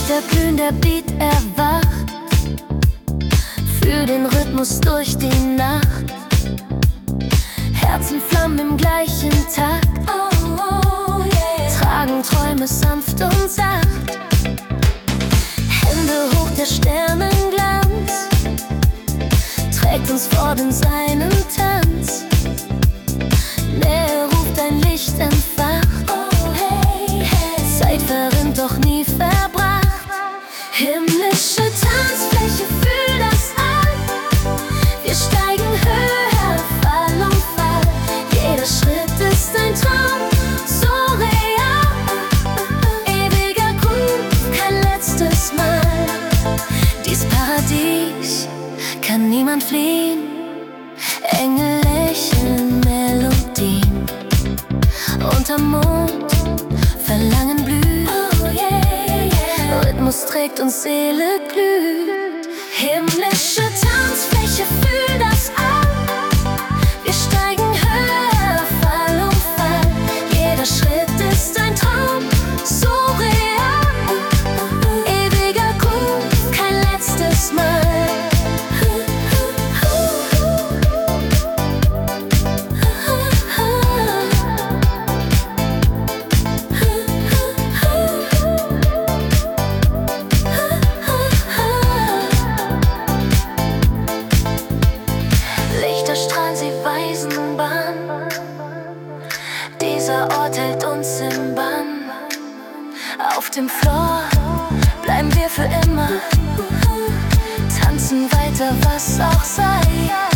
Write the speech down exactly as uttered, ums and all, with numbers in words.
Lichter glühen, der Beat erwacht, fühl den Rhythmus durch die Nacht. Herzen flammen im gleichen Takt, oh, oh, yeah. Tragen Träume sanft und sacht. Hände hoch, der Sternenglanz trägt uns fort in seinen Tanz. Nähe ruft, ein Licht entfacht, oh, hey, hey. Zeit verrinnt, doch nie verbracht. Himmlische Tanzfläche, fühl das an. Wir steigen höher, Fall um Fall. Jeder Schritt ist ein Traum, so real. Ewiger Groove, kein letztes Mal. Dies Paradies kann niemand fliehen. Engel lächeln, Melodien unterm Mond, Verlangen blüht. Oh, yeah, yeah. Rhythmus trägt uns, Seele glüht. Himmlische Tanzfläche, fühl das an. Wir steigen höher, Fall um Fall. Jeder Schritt ist ein Traum, so real. Ewiger Groove, kein letztes Mal. Lichterstrahlen, sie weisen Bahn. Dieser Ort hält uns im Bann. Auf dem Floor bleiben wir für immer, tanzen weiter, was auch sei.